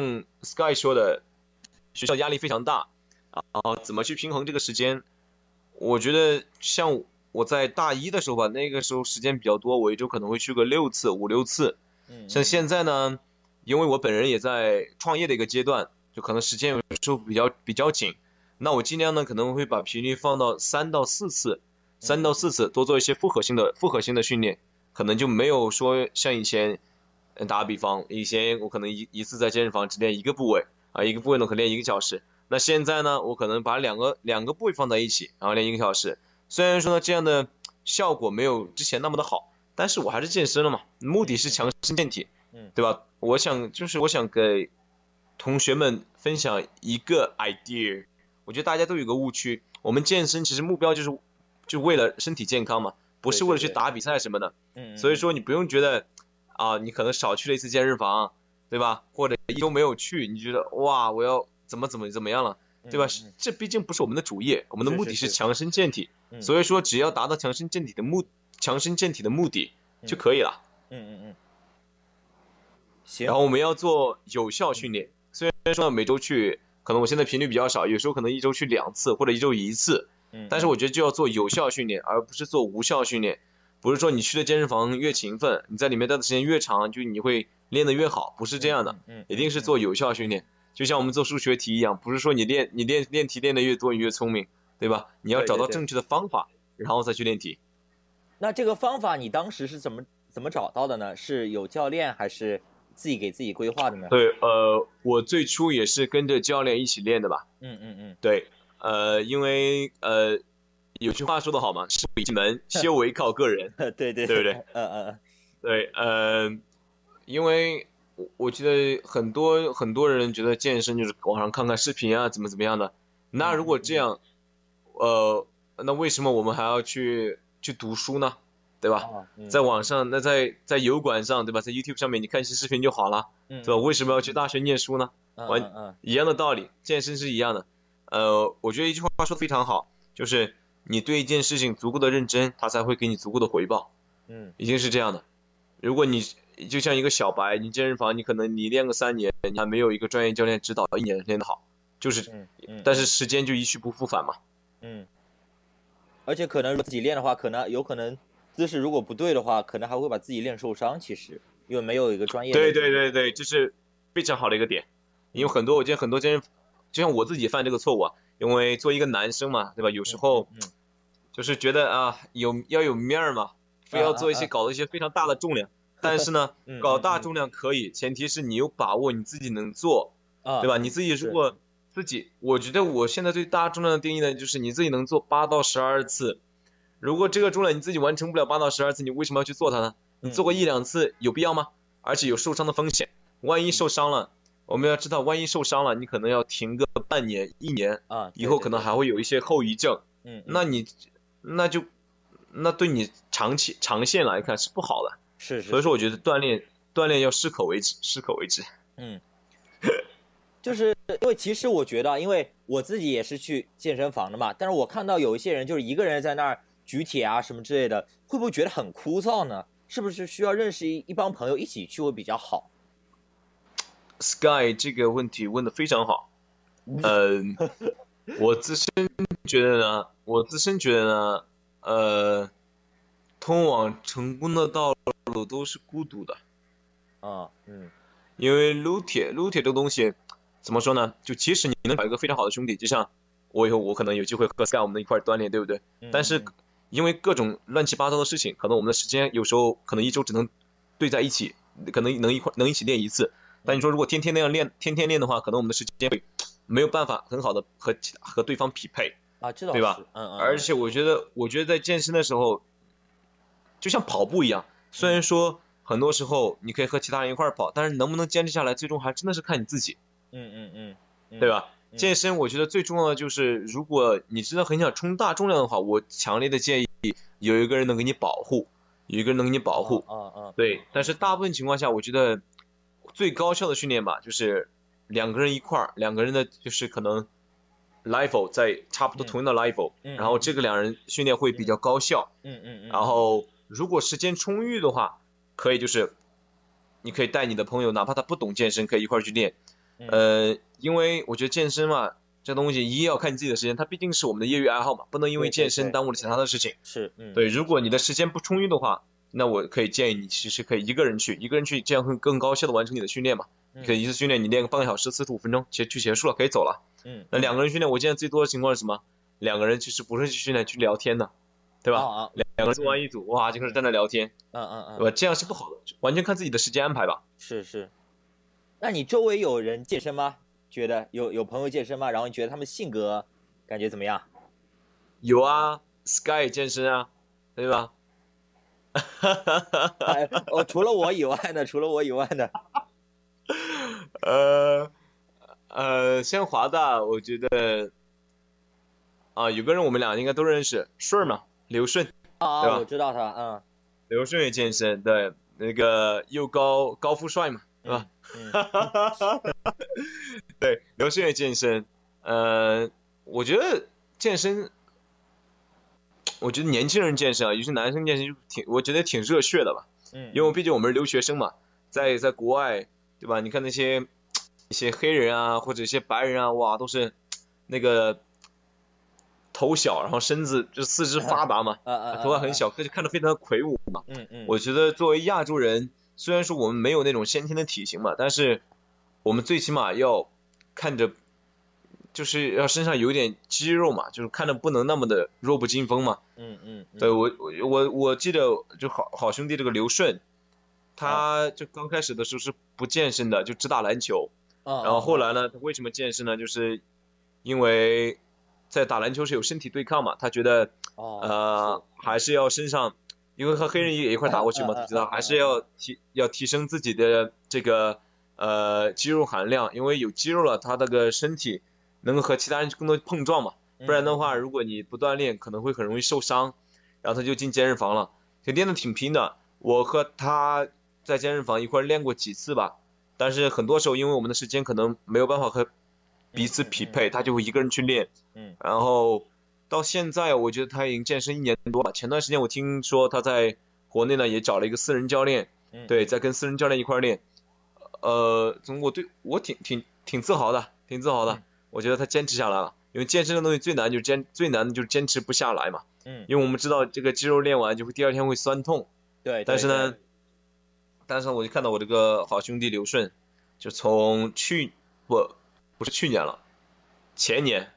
Sky 说的，学校压力非常大怎么去平衡这个时间？我觉得像我在大一的时候吧，那个时候时间比较多，我一周可能会去个5、6次。像现在呢，因为我本人也在创业的一个阶段，就可能时间有时候比较紧，那我尽量呢可能会把频率放到3到4次，多做一些复合性的训练，可能就没有说像以前，打个比方，以前我可能一次在健身房只练一个部位一个部位呢可能练1个小时，那现在呢我可能把两个部位放在一起，然后练1个小时。虽然说呢这样的效果没有之前那么的好，但是我还是健身了嘛，目的是强身健体，对吧？我想给同学们分享一个 idea， 我觉得大家都有个误区，我们健身其实目标就为了身体健康嘛，不是为了去打比赛什么的。所以说你不用觉得你可能少去了一次健身房，对吧？或者1周没有去，你觉得哇我要怎么样了，对吧？这毕竟不是我们的主业，我们的目的是强身健体，所以说只要达到强身健体的目的就可以了。 行。 然后我们要做有效训练，虽然说每周去，可能我现在频率比较少，有时候可能1周去2次或者1周1次，但是我觉得就要做有效训练，而不是做无效训练。不是说你去的健身房越勤奋，你在里面待的时间越长，就你会练得越好，不是这样的，一定是做有效训练。 就像我们做数学题一样，不是说你练题练得越多你越聪明，对吧？你要找到正确的方法，然后再去练题。 那这个方法你当时是怎么找到的呢？是有教练还是自己给自己规划的呢？ 对，我最初也是跟着教练一起练的吧。对，因为有句话说得好嘛，师傅一门，修为靠个人。 对不对？对，因为我觉得很多人觉得健身就是网上看看视频啊，怎么样的。那如果这样，那为什么我们还要去读书呢？对吧？在网上，那在油管上，对吧？在 YouTube 上面你看一些视频就好了，对吧？为什么要去大学念书呢？一样的道理，健身是一样的。我觉得一句话说得非常好，就是你对一件事情足够的认真，它才会给你足够的回报。已经是这样的。如果你就像一个小白，你健身房你可能你练个3年，你还没有一个专业教练指导1年练得好，就是但是时间就一去不复返嘛。 而且可能自己练的话，有可能姿势如果不对的话，可能还会把自己练受伤。其实因为没有一个专业的。 对，这是非常好的一个点。因为我见很多健身，就像我自己犯这个错误啊，因为作为一个男生嘛，对吧？有时候就是觉得啊，要有面儿嘛，非要做一些搞一些非常大的重量。但是呢，搞大重量可以，前提是你有把握你自己能做，对吧？你自己如果我觉得我现在对大重量的定义呢，就是你自己能做8到12次。如果这个重量你自己完成不了8到12次，你为什么要去做它呢？你做过1、2次有必要吗？而且有受伤的风险，万一受伤了，我们要知道，万一受伤了，你可能要停个半年、1年，以后可能还会有一些后遗症。那对你长线来看是不好的。所以说我觉得锻炼要适可为止。 就是因为其实我觉得，因为我自己也是去健身房的嘛，但是我看到有一些人就是一个人在那儿举铁啊什么之类的，会不会觉得很枯燥呢？是不是需要认识一帮朋友一起去会比较好？ Sky 这个问题问得非常好。我自身觉得呢，通往成功的道路都是孤独的。因为撸铁这个东西怎么说呢？就即使你能找一个非常好的兄弟，就像我以后我可能有机会和 Sky 我们一块锻炼，对不对？但是因为各种乱七八糟的事情，可能我们的时间有时候可能1周只能对在一起，可能能一起练1次。但你说如果天天那样练，天天练的话，可能我们的时间会没有办法很好的和对方匹配对吧？而且我觉得在健身的时候，就像跑步一样，虽然说很多时候你可以和其他人一块跑，但是能不能坚持下来，最终还真的是看你自己。对吧？健身我觉得最重要的就是，如果你真的很想冲大重量的话，我强烈的建议有一个人能给你保护，对。但是大部分情况下，我觉得最高效的训练吧，就是2个人一块儿，2个人的就是可能 level 在差不多同样的 level，然后这个2人训练会比较高效。然后如果时间充裕的话，可以就是你可以带你的朋友，哪怕他不懂健身，可以一块儿去练。因为我觉得健身嘛，这东西一要看你自己的时间，它毕竟是我们的业余爱好嘛，不能因为健身耽误了其他的事情。对，如果你的时间不充裕的话，那我可以建议你其实可以一个人去，这样会更高效的完成你的训练嘛。你可以一次训练你练个半个小时，45分钟，其实就结束了，可以走了。那2个人训练，我见最多的情况是什么？2个人其实不是去训练，去聊天的，对吧？2个人做完一组，哇，就开始在那聊天。对吧？这样是不好的，完全看自己的时间安排吧。 是。那你周围有人健身吗？觉得有朋友健身吗？然后你觉得他们性格感觉怎么样？ 有啊 ，Sky 健身啊，对吧？ 除了我以外呢？ 先华大，我觉得有个人我们俩应该都认识，顺嘛，刘顺，对吧？ 我知道他， 刘顺也健身，对，那个又高富帅嘛，对吧？对，刘顺也健身，我觉得健身，我觉得年轻人健身啊，尤其男生健身我觉得挺热血的吧。因为毕竟我们是留学生嘛，在国外，对吧？你看那些一些黑人啊，或者一些白人啊，哇，都是那个头小，然后身子就四肢发达嘛，头发很小，就看着非常魁梧嘛。我觉得作为亚洲人，虽然说我们没有那种先天的体型嘛，但是我们最起码要看着就是要身上有点肌肉嘛，就是看着不能那么的弱不禁风嘛。对，我记得就好兄弟这个刘顺，他就刚开始的时候是不健身的，就只打篮球。然后后来呢，他为什么健身呢？就是因为在打篮球是有身体对抗嘛，他觉得还是要身上，因为和黑人也一块打过去嘛，他觉得还是要提升自己的这个肌肉含量，因为有肌肉了，他那个身体能够和其他人更多碰撞嘛，不然的话，如果你不锻炼，可能会很容易受伤。然后他就进健身房了，就练得挺拼的。我和他在健身房一块练过几次吧，但是很多时候因为我们的时间可能没有办法和彼此匹配，他就会一个人去练。然后到现在我觉得他已经健身1年多了。前段时间我听说他在国内呢也找了一个私人教练，对，在跟私人教练一块练。我挺自豪的，我觉得他坚持下来了，因为健身的东西最难的就是坚持不下来嘛。因为我们知道这个肌肉练完就会第二天会酸痛。 对。 但是我就看到我这个好兄弟刘顺，就从不是去年了，前年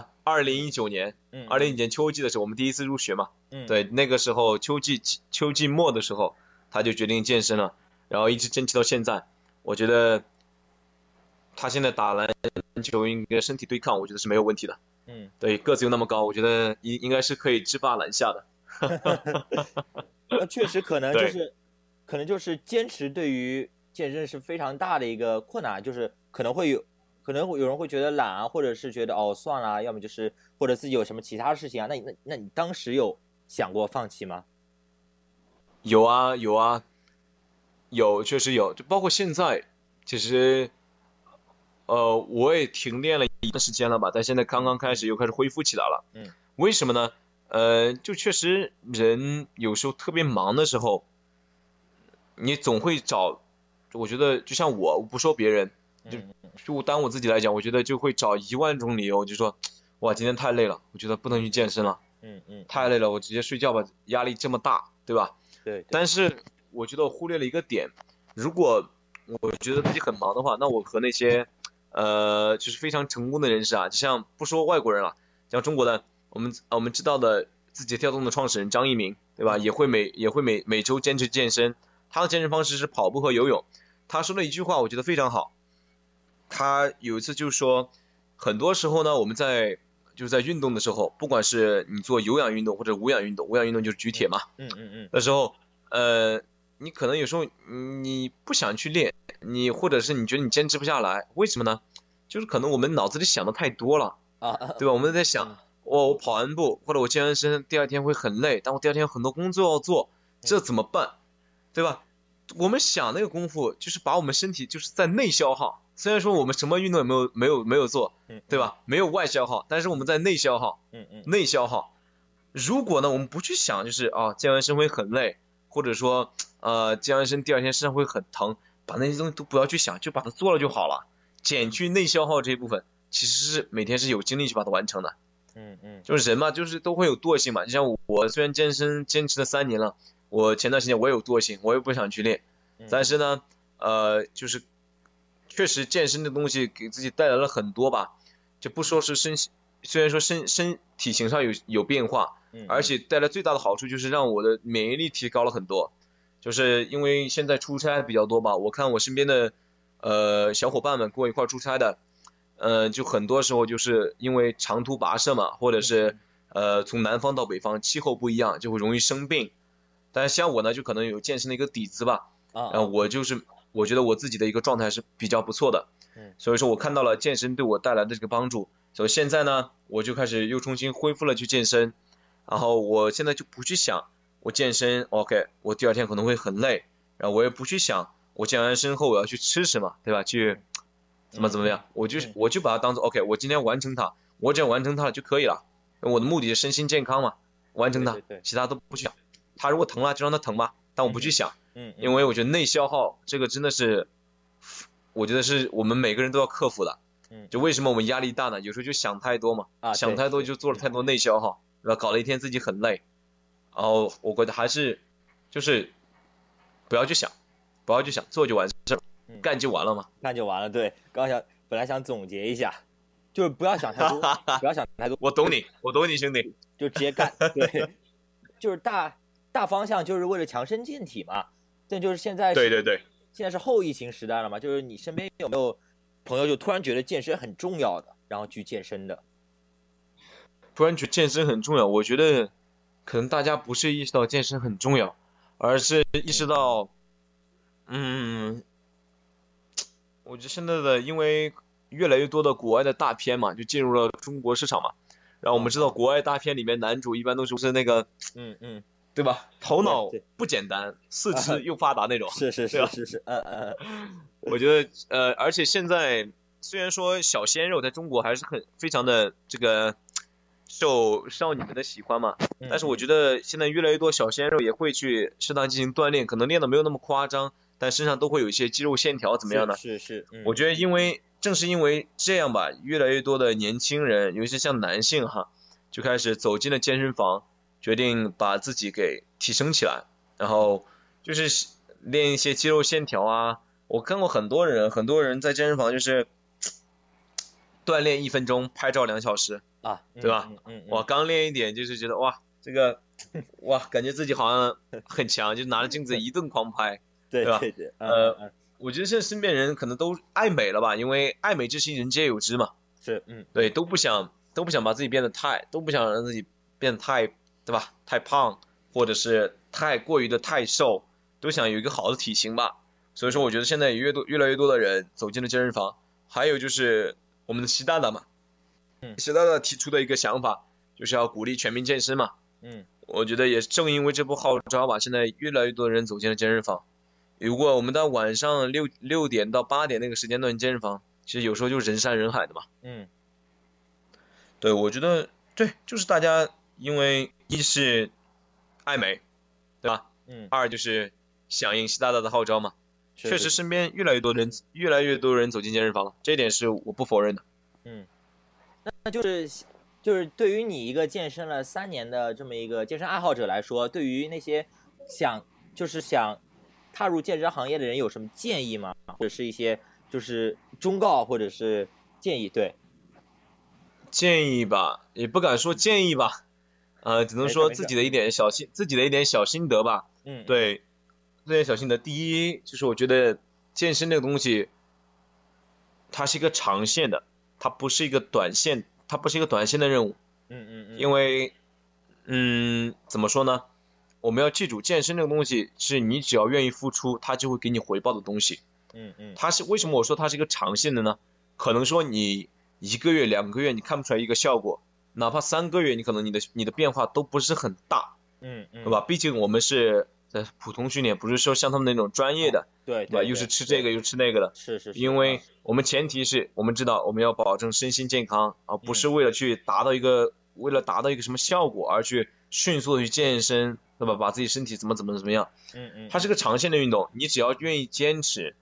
2019年，2019年秋季的时候我们第一次入学嘛。对，那个时候秋季末的时候他就决定健身了，然后一直坚持到现在。我觉得他现在打篮球应该身体对抗，我觉得是没有问题的。对，个子又那么高，我觉得应该是可以制霸篮下的。 那确实可能就是坚持对于健身是非常大的一个困难，就是可能会有人会觉得懒啊，或者是觉得算了，要么就是或者自己有什么其他事情啊。那你当时有想过放弃吗？ 有啊，确实有，就包括现在，其实我也停练了一段时间了吧，但现在刚刚开始又开始恢复起来了。为什么呢？就确实人有时候特别忙的时候，你总会找，我觉得就像我不说别人，就当我自己来讲，我觉得就会找10000种理由，就说哇今天太累了，我觉得不能去健身了。太累了，我直接睡觉吧，压力这么大，对吧？ 对。 但是我觉得我忽略了一个点，如果我觉得自己很忙的话，那我和那些就是非常成功的人士啊，就像不说外国人了，像中国的我们知道的字节跳动的创始人张一鸣，对吧？也会每周坚持健身，他的健身方式是跑步和游泳。他说了一句话，我觉得非常好。他有一次就说，很多时候呢，我们在运动的时候，不管是你做有氧运动或者无氧运动，无氧运动就是举铁嘛。那时候你可能有时候你不想去练，你或者是你觉得你坚持不下来，为什么呢？就是可能我们脑子里想的太多了对吧？我们在想我跑完步或者我健完身第二天会很累，但我第二天有很多工作要做，这怎么办？对吧？我们想那个功夫就是把我们身体就是在内消耗，虽然说我们什么运动也没有做，对吧？没有外消耗，但是我们在内消耗。内消耗。如果呢我们不去想就是健完身会很累，或者说健完身第二天身上会很疼，把那些东西都不要去想，就把它做了就好了。减去内消耗这一部分，其实是每天是有精力去把它完成的。就是人嘛，就是都会有惰性嘛。就像我虽然健身坚持了3年了，我前段时间我也有惰性，我也不想去练，但是呢就是确实健身的东西给自己带来了很多吧，就不说是虽然说身体型上有变化，而且带来最大的好处就是让我的免疫力提高了很多。就是因为现在出差比较多吧，我看我身边的小伙伴们跟我一块出差的，就很多时候就是因为长途跋涉嘛，或者是从南方到北方气候不一样，就会容易生病。但是像我呢，就可能有健身的一个底子吧，然后我觉得我自己的一个状态是比较不错的，所以说我看到了健身对我带来的这个帮助，所以现在呢我就开始又重新恢复了去健身。然后我现在就不去想我健身 OK 我第二天可能会很累，然后我也不去想我健完身后我要去吃什么，对吧？去怎么样，我就把它当做 OK 我今天完成它，我只要完成它就可以了。我的目的是身心健康嘛，完成它，其他都不去想。它如果疼了就让它疼吧，但我不去想，因为我觉得内消耗这个真的是我觉得是我们每个人都要克服的。就为什么我们压力大呢？有时候就想太多嘛，想太多就做了太多内消耗，然后搞了一天自己很累。然后我觉得还是就是不要去想，做就完事，干就完了嘛。 干就完了，对。刚想本来想总结一下，就是不要想太多，不要想太多。 我懂你兄弟， 就直接干。对，就是大方向就是为了强身健体嘛。这就是现在对， 现在是后疫情时代了嘛，就是你身边有没有朋友就突然觉得健身很重要的，然后去健身的？ 突然觉得健身很重要，我觉得可能大家不是意识到健身很重要，而是意识到，我觉得现在的因为越来越多的国外的大片嘛，就进入了中国市场嘛，然后我们知道国外大片里面男主一般都是那个，对吧？头脑不简单，四肢又发达那种。 是， 我觉得而且现在虽然说小鲜肉在中国还是非常的这个受少女们的喜欢嘛，但是我觉得现在越来越多小鲜肉也会去适当进行锻炼，可能练的没有那么夸张，但身上都会有一些肌肉线条，怎么样呢？ 是， 我觉得正是因为这样吧，越来越多的年轻人，尤其像男性哈，就开始走进了健身房，决定把自己给提升起来，然后就是练一些肌肉线条啊。我看过很多人在健身房就是锻炼1分钟，拍照2小时啊， 对吧？我刚练一点就是觉得哇，这个哇，感觉自己好像很强，就拿着镜子一顿狂拍， 对吧？ 对， 我觉得现在身边人可能都爱美了吧，因为爱美之心人皆有之嘛。 是， 对，都不想把自己变得都不想让自己变得太，对吧？太胖，或者是过于的太瘦，都想有一个好的体型吧。所以说，我觉得现在越来越多的人走进了健身房。还有就是我们的习大大嘛，习大大提出的一个想法，就是要鼓励全民健身嘛。我觉得也正因为这部号召吧，现在越来越多的人走进了健身房。如果我们到晚上6点到8点那个时间段健身房，其实有时候就人山人海的嘛。对，我觉得对，就是大家因为一是爱美，对吧？二就是响应习大大的号召嘛。确实身边越来越多人走进健身房了，这一点是我不否认的。 那就是对于你一个健身了3年的这么一个健身爱好者来说，对于那些想踏入健身行业的人有什么建议吗？或者是一些就是忠告或者是建议？对， 建议吧，也不敢说建议吧，只能说自己的一点小心得吧。对，这些小心得，第一就是我觉得健身这个东西，它是一个长线的，它不是一个短线的任务。因为怎么说呢？我们要记住，健身这个东西是你只要愿意付出，它就会给你回报的东西。它是为什么我说它是一个长线的呢？可能说你1个月、2个月你看不出来一个效果，哪怕3个月，你可能你的变化都不是很大。对吧？毕竟我们是在普通训练，不是说像他们那种专业的， 对吧？又是吃这个又吃那个的。 是。 因为我们前提是我们知道我们要保证身心健康，而不是为了达到一个什么效果而去迅速的去健身，对吧？把自己身体怎么样。它是个长线的运动，你只要愿意坚持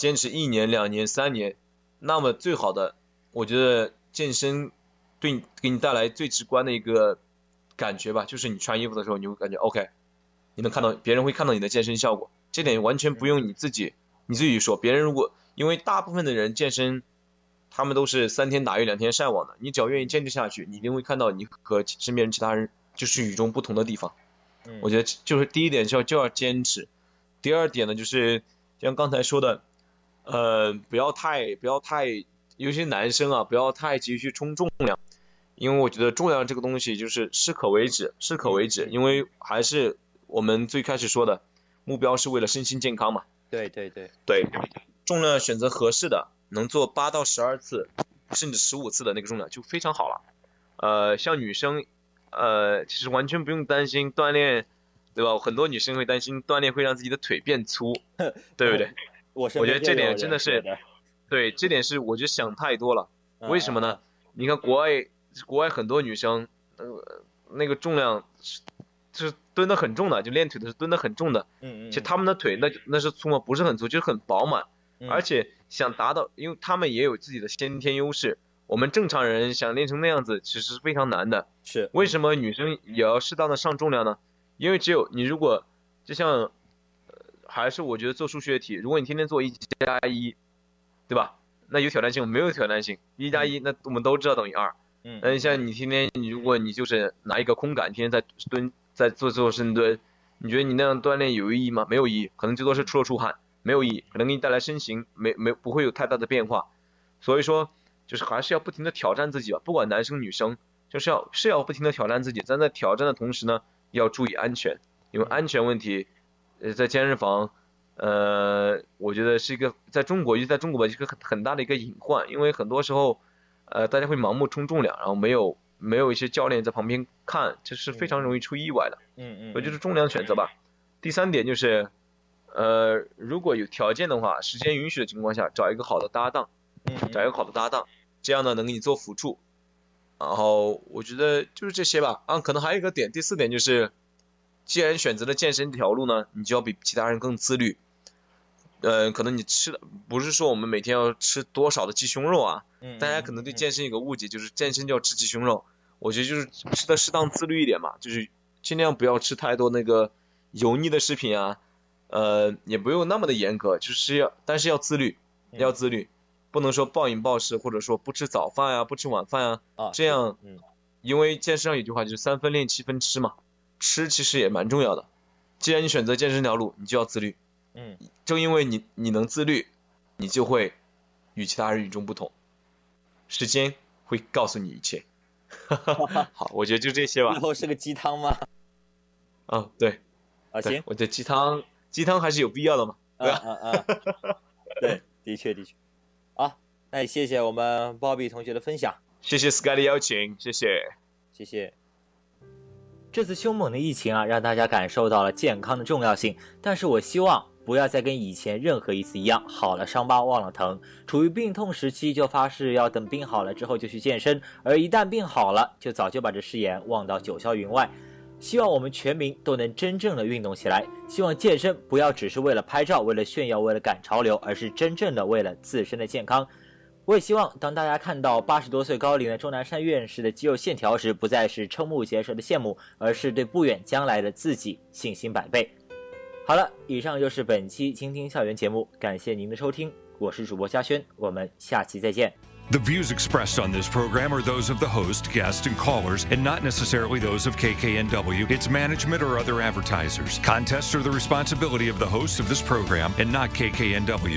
1年、2年、3年，那么最好的，我觉得健身给你带来最直观的一个感觉吧，就是你穿衣服的时候，你会感觉 OK， 你能看到别人会看到你的健身效果，这点完全不用你自己说。别人因为大部分的人健身，他们都是3天打鱼2天晒网的，你只要愿意坚持下去，你一定会看到你和身边其他人就是与众不同的地方。我觉得就是第一点就要坚持，第二点呢就是像刚才说的，不要太，尤其是男生啊，不要太急于去冲重量，因为我觉得重量这个东西就是适可为止，因为还是我们最开始说的目标是为了身心健康嘛。 对， 重量选择合适的，能做8到12次甚至15次的那个重量就非常好了。像女生其实完全不用担心锻炼，对吧？很多女生会担心锻炼会让自己的腿变粗，对不对？我觉得这点真的是，对，这点是我觉得想太多了。为什么呢？你看国外很多女生，那个重量是蹲得很重的，就练腿的是蹲得很重的。其实他们的腿那是粗吗？不是很粗，就是很饱满。而且想达到，因为他们也有自己的先天优势。我们正常人想练成那样子，其实是非常难的。 是。 为什么女生也要适当的上重量呢？因为只有你如果就像，还是我觉得做数学题，如果你天天做1+1，对吧？ 那有挑战性，没有挑战性，1加1那我们都知道等于2。那像你天天如果你就是拿一个空杆，天天在做深蹲，你觉得你那样锻炼有意义吗？没有意义，可能最多是出了出汗，没有意义，可能给你带来身形不会有太大的变化。所以说就是还是要不停的挑战自己吧，不管男生女生，就是要不停的挑战自己，在那挑战的同时呢，要注意安全，因为安全问题，在健身房，我觉得是一个在中国吧，是一个很大的一个隐患，因为很多时候，大家会盲目冲重量，然后没有一些教练在旁边看，这是非常容易出意外的。所以就是重量选择吧。第3点就是，如果有条件的话，时间允许的情况下，找一个好的搭档，这样呢能给你做辅助。然后我觉得就是这些吧。可能还有一个点，第4点就是，既然选择了健身这条路呢，你就要比其他人更自律。可能你吃的不是说我们每天要吃多少的鸡胸肉啊，大家可能对健身有个误解，就是健身就要吃鸡胸肉。我觉得就是吃的适当自律一点嘛，就是尽量不要吃太多那个油腻的食品啊，也不用那么的严格，但是要自律，不能说暴饮暴食，或者说不吃早饭啊，不吃晚饭啊，这样，因为健身上有句话就是3分练7分吃嘛，吃其实也蛮重要的。既然你选择健身这条路，你就要自律。正因为你能自律，你就会与其他人与众不同。时间会告诉你一切。好，我觉得就这些吧。 最后是个鸡汤吗？ 对。 行， 我觉得鸡汤还是有必要的嘛。 对，的确。好，那也谢谢我们Bobby同学的分享。 谢谢 Sky 的邀请，谢谢。 这次凶猛的疫情让大家感受到了健康的重要性，但是我希望不要再跟以前任何一次一样，好了伤疤忘了疼，处于病痛时期就发誓要等病好了之后就去健身，而一旦病好了就早就把这誓言忘到九霄云外。希望我们全民都能真正的运动起来，希望健身不要只是为了拍照，为了炫耀，为了赶潮流，而是真正的为了自身的健康。我也希望当大家看到80多岁高龄的钟南山院士的肌肉线条时，不再是瞠目结舌的羡慕，而是对不远将来的自己信心百倍。好了，以上就是本期倾听校园节目，感谢您的收听，我是主播嘉轩，我们下期再见。 The views expressed on this program are those of the host, guests, and callers, and not necessarily those of KKNW, its management, or other advertisers. Contests are the responsibility of the host of this program and not KKNW.